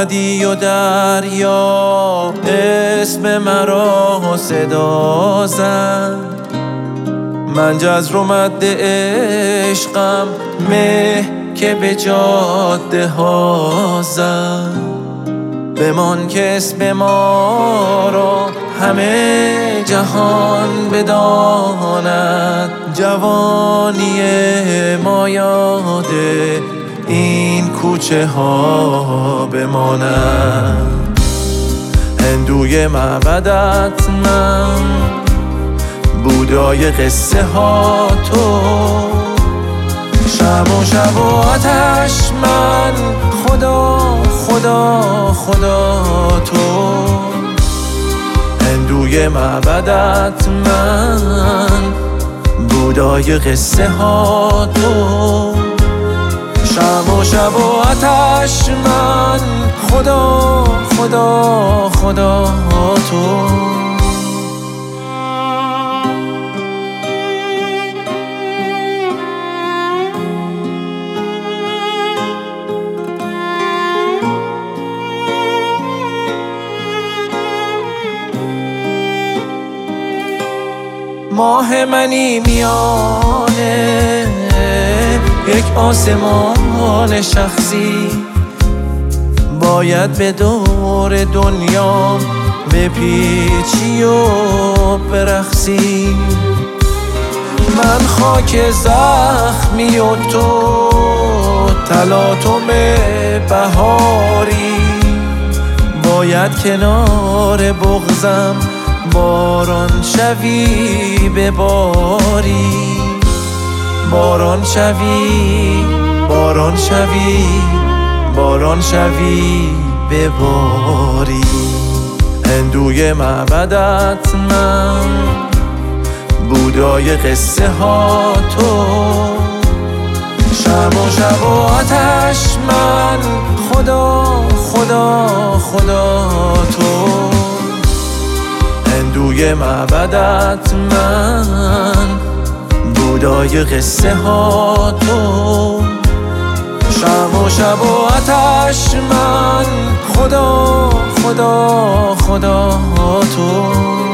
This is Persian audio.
آمدی و دریا اسم مرا صدا زد. من جزر و مد عشقم مه که به جاده ها زد. بمان که اسم ما را همه جهان بداند. جوانی ما یاد این کوچه ها بماند. هندوی معبدت من، بودای قصه ها تو. شمع و شب و آتش من، خدا خدا خدا تو. هندوی معبدت من، بودای قصه ها تو. شمع و شب و آتش من، خدا خدا خدا تو. ماه منی میانه یک آسمان شخصی. باید به دور دنیا بپیچی و برقصی. من خاک زخمی و تو تلاطم بهاری. باید کنار بغضم باران شوی بباری. باران شوی باران شوی باران شوی بباری. هندوی معبدت من، بودای قصه ها تو. شمع و شب و آتش من، خدا خدا خدا تو. هندوی معبدت من، بودای قصه ها تو. شمع و شب و آتش من، خدا خدا خدا تو.